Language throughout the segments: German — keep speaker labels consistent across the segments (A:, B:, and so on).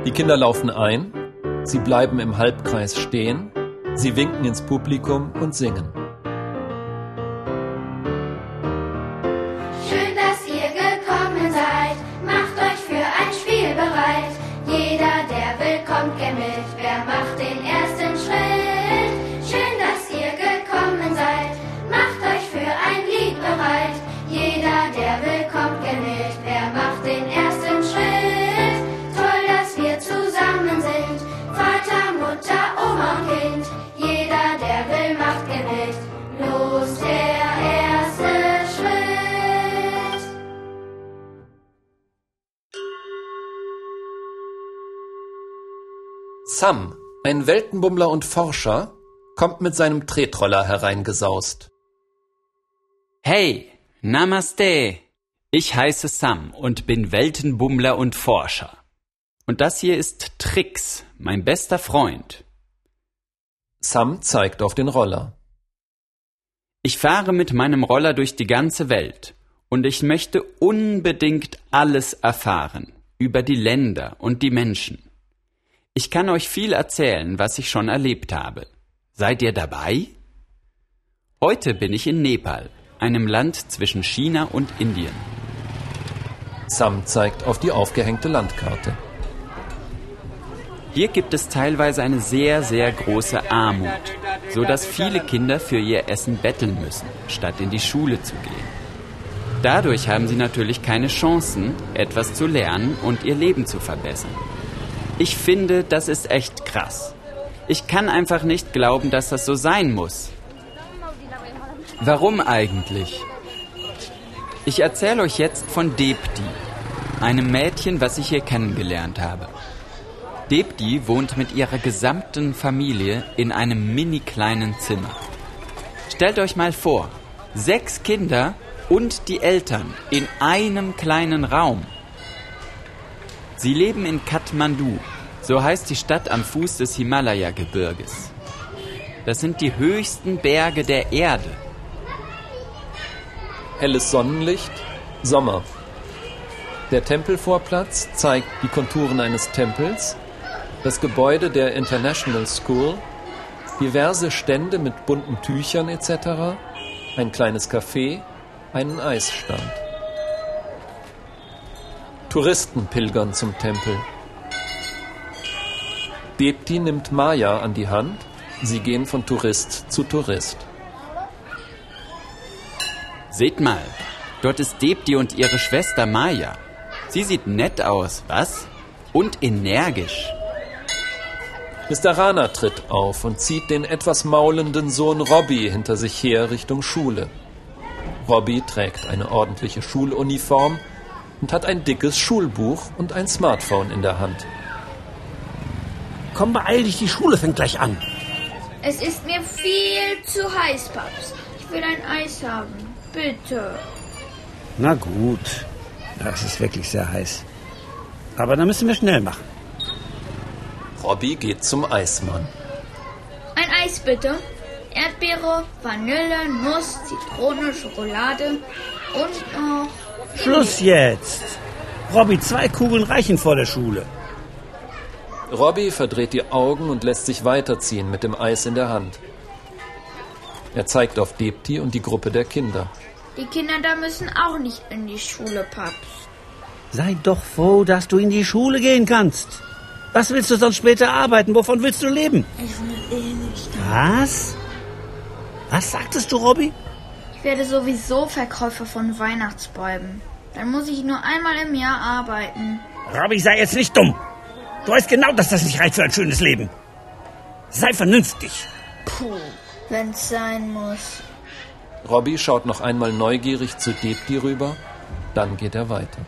A: Die Kinder laufen ein, sie bleiben im Halbkreis stehen, sie winken ins Publikum und singen.
B: Schön, dass ihr gekommen seid, macht euch für ein Spiel bereit. Jeder, der will, kommt gern mit, wer macht den ersten Schritt? Schön, dass ihr gekommen seid, macht euch für ein Lied bereit. Jeder, der will, kommt gern mit, wer macht den ersten Schritt? Toll, dass wir zusammen sind, Vater, Mutter, Oma und Kind. Jeder, der will, macht gern mit, los der erste Schritt.
A: Sam, ein Weltenbummler und Forscher, kommt mit seinem Tretroller hereingesaust.
C: Hey, Namaste. Ich heiße Sam und bin Weltenbummler und Forscher. Und das hier ist Trix, mein bester Freund.
A: Sam zeigt auf den Roller.
C: Ich fahre mit meinem Roller durch die ganze Welt und ich möchte unbedingt alles erfahren über die Länder und die Menschen. Ich kann euch viel erzählen, was ich schon erlebt habe. Seid ihr dabei? Heute bin ich in Nepal, einem Land zwischen China und Indien.
A: Sam zeigt auf die aufgehängte Landkarte.
C: Hier gibt es teilweise eine sehr, sehr große Armut, so dass viele Kinder für ihr Essen betteln müssen, statt in die Schule zu gehen. Dadurch haben sie natürlich keine Chancen, etwas zu lernen und ihr Leben zu verbessern. Ich finde, das ist echt krass. Ich kann einfach nicht glauben, dass das so sein muss. Warum eigentlich? Ich erzähle euch jetzt von Depti, einem Mädchen, was ich hier kennengelernt habe. Depti wohnt mit ihrer gesamten Familie in einem mini kleinen Zimmer. Stellt euch mal vor, 6 Kinder und die Eltern in einem kleinen Raum. Sie leben in Kathmandu, so heißt die Stadt am Fuß des Himalaya-Gebirges. Das sind die höchsten Berge der Erde.
A: Helles Sonnenlicht, Sommer. Der Tempelvorplatz zeigt die Konturen eines Tempels, das Gebäude der International School, diverse Stände mit bunten Tüchern etc., ein kleines Café, einen Eisstand. Touristen pilgern zum Tempel. Depti nimmt Maya an die Hand, sie gehen von Tourist zu Tourist.
C: Seht mal, dort ist Depti und ihre Schwester Maya. Sie sieht nett aus, was? Und energisch.
A: Mr. Rana tritt auf und zieht den etwas maulenden Sohn Robbie hinter sich her Richtung Schule. Robbie trägt eine ordentliche Schuluniform und hat ein dickes Schulbuch und ein Smartphone in der Hand.
D: Komm, beeil dich, die Schule fängt gleich an.
E: Es ist mir viel zu heiß, Paps. Ich will ein Eis haben. Bitte.
D: Na gut, das ist wirklich sehr heiß. Aber dann müssen wir schnell machen.
A: Robbie geht zum Eismann.
E: Ein Eis bitte. Erdbeere, Vanille, Nuss, Zitrone, Schokolade und noch...
D: Schluss jetzt. Robby, 2 Kugeln reichen vor der Schule.
A: Robbie verdreht die Augen und lässt sich weiterziehen mit dem Eis in der Hand. Er zeigt auf Depti und die Gruppe der Kinder.
E: Die Kinder da müssen auch nicht in die Schule, Paps.
D: Sei doch froh, dass du in die Schule gehen kannst. Was willst du sonst später arbeiten? Wovon willst du leben?
E: Ich will nicht.
D: Was? Was sagtest du, Robby?
E: Ich werde sowieso Verkäufer von Weihnachtsbäumen. Dann muss ich nur einmal im Jahr arbeiten.
D: Robby, sei jetzt nicht dumm. Du weißt genau, dass das nicht reicht für ein schönes Leben. Sei vernünftig.
E: Puh, wenn's sein muss.
A: Robbie schaut noch einmal neugierig zu Depti rüber, dann geht er weiter.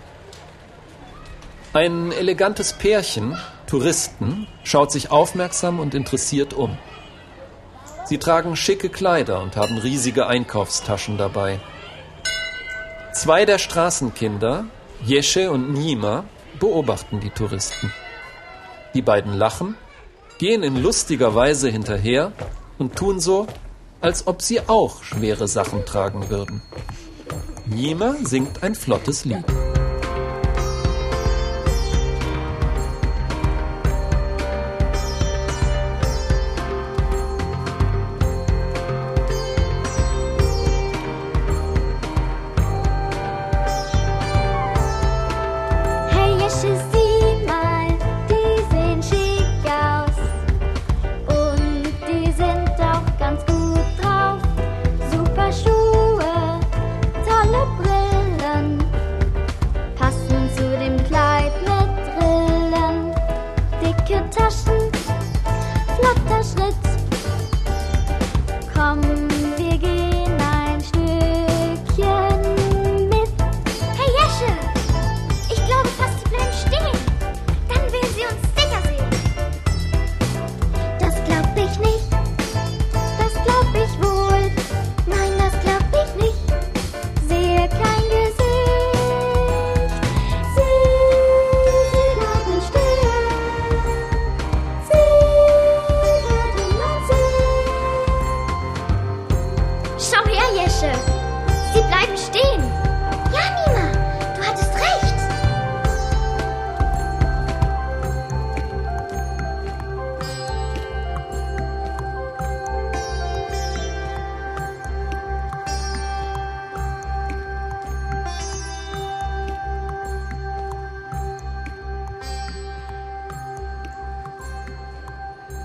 A: Ein elegantes Pärchen, Touristen, schaut sich aufmerksam und interessiert um. Sie tragen schicke Kleider und haben riesige Einkaufstaschen dabei. 2 der Straßenkinder, Jesche und Nima, beobachten die Touristen. Die beiden lachen, gehen in lustiger Weise hinterher und tun so, als ob sie auch schwere Sachen tragen würden. Nima singt ein flottes Lied.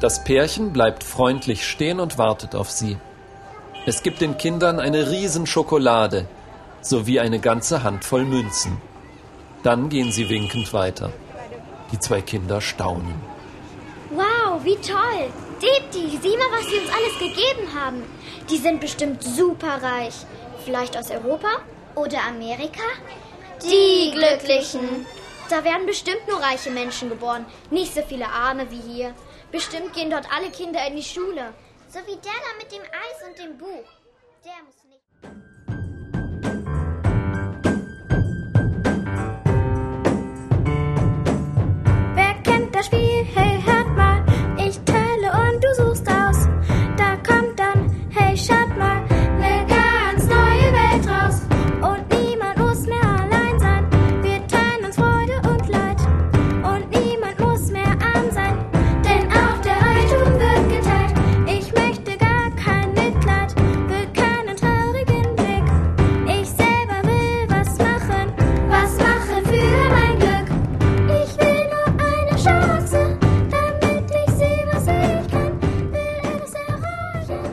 A: Das Pärchen bleibt freundlich stehen und wartet auf sie. Es gibt den Kindern eine riesen Schokolade sowie eine ganze Handvoll Münzen. Dann gehen sie winkend weiter. Die 2 Kinder staunen.
F: Wow, wie toll! Deepti, sieh mal, was sie uns alles gegeben haben. Die sind bestimmt superreich. Vielleicht aus Europa? Oder Amerika? Die Glücklichen. Da werden bestimmt nur reiche Menschen geboren. Nicht so viele Arme wie hier. Bestimmt gehen dort alle Kinder in die Schule. So wie der da mit dem Eis und dem Buch. Der muss nicht...
B: Wer kennt das Spiel? Hey, hört mal. Ich teile und du suchst aus. Da kommt dann, hey, schaut mal, eine ganz neue Welt raus. Und niemand muss mehr allein sein. Wir teilen uns Freude und Leid. Und niemand muss mehr arm sein. Denn auch der Reichtum wird geteilt. Ich möchte gar kein Mitleid. Will keinen traurigen Blick. Ich selber will was machen für mein Glück. Ich will nur eine Chance, damit ich sehe, was ich kann. Will etwas erreichen,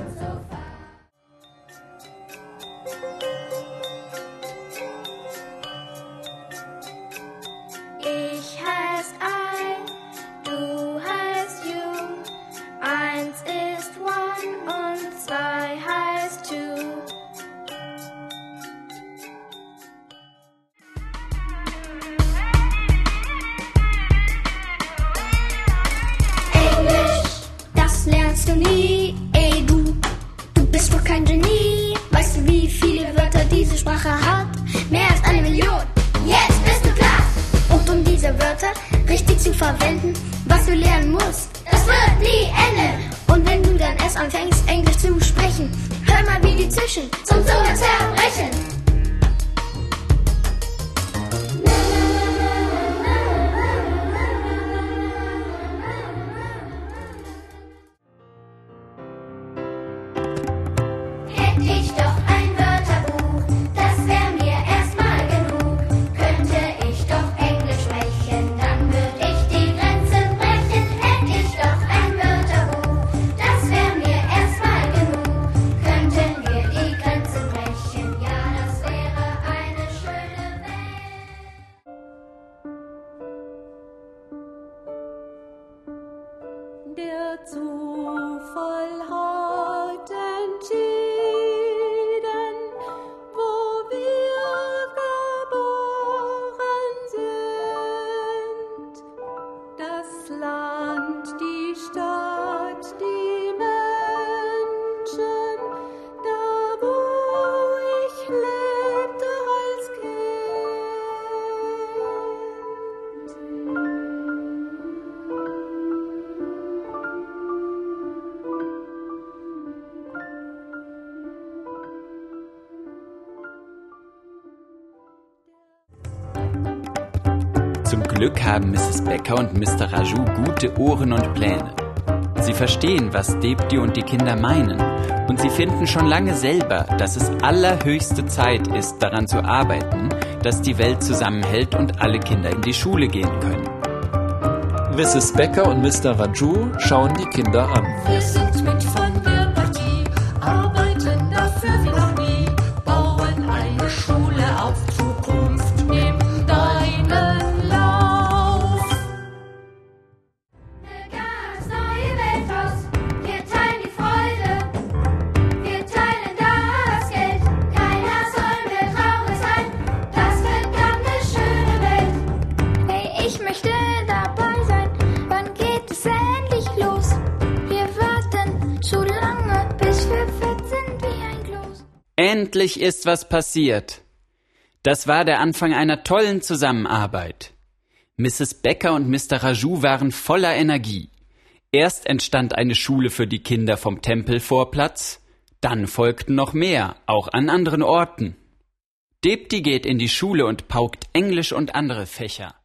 B: Ich heiß I, du heißt you. 1 ist 1 und 2 heißt 2. Englisch, das lernst du nie. Ey, du bist doch kein Genie. Weißt du, wie viele Wörter diese Sprache hat? Mehr als 1 Million. Jetzt bist du klar. Und um diese Wörter richtig zu verwenden, was du lernen musst, das wird nie enden. Und wenn du dann erst anfängst, Englisch zu sprechen, hör mal, wie die Zischen zum Zunge zerbrechen. Hätte ich doch ein Wörterbuch, das wär mir erstmal genug. Könnte ich doch Englisch sprechen, dann würd ich die Grenzen brechen. Hätte ich doch ein Wörterbuch, das wär mir erstmal genug. Könnten wir die Grenzen brechen, ja, das wäre eine schöne Welt.
G: Der Zufall hat entschieden, wo wir geboren sind. Das Land, die Stadt, die Menschen, da wo ich lebte als
C: Zum Glück haben Mrs. Becker und Mr. Raju gute Ohren und Pläne. Sie verstehen, was Deepti und die Kinder meinen. Und sie finden schon lange selber, dass es allerhöchste Zeit ist, daran zu arbeiten, dass die Welt zusammenhält und alle Kinder in die Schule gehen können.
A: Mrs. Becker und Mr. Raju schauen die Kinder an.
G: Wir sind mit von der Partie, arbeiten dafür wie noch nie, bauen eine Schule auf Zukunft, nimm deinen Lauf.
B: Eine ganz neue Welt raus. Wir teilen die Freude. Wir teilen das Geld. Keiner soll mehr traurig sein. Das wird dann eine schöne Welt. Hey, ich möchte dabei sein. Wann geht es endlich los? Wir warten zu lange, bis wir fett sind wie ein Kloß.
C: Endlich ist was passiert. Das war der Anfang einer tollen Zusammenarbeit. Mrs. Becker und Mr. Raju waren voller Energie. Erst entstand eine Schule für die Kinder vom Tempelvorplatz, dann folgten noch mehr, auch an anderen Orten. Deepti geht in die Schule und paukt Englisch und andere Fächer.